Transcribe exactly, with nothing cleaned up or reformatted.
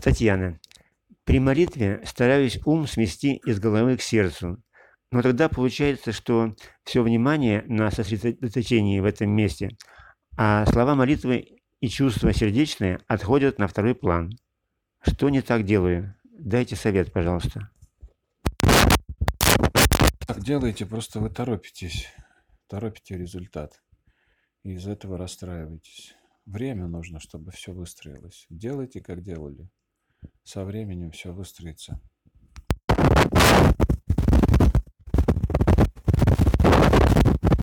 Татьяна. При молитве стараюсь ум смести из головы к сердцу, но тогда получается, что все внимание на сосредоточении в этом месте, а слова молитвы и чувства сердечные отходят на второй план. Что не так делаю? Дайте совет, пожалуйста. Так делаете, просто вы торопитесь, торопите результат. И из этого расстраиваетесь. Время нужно, чтобы все выстроилось. Делайте, как делали. Со временем все выстроится.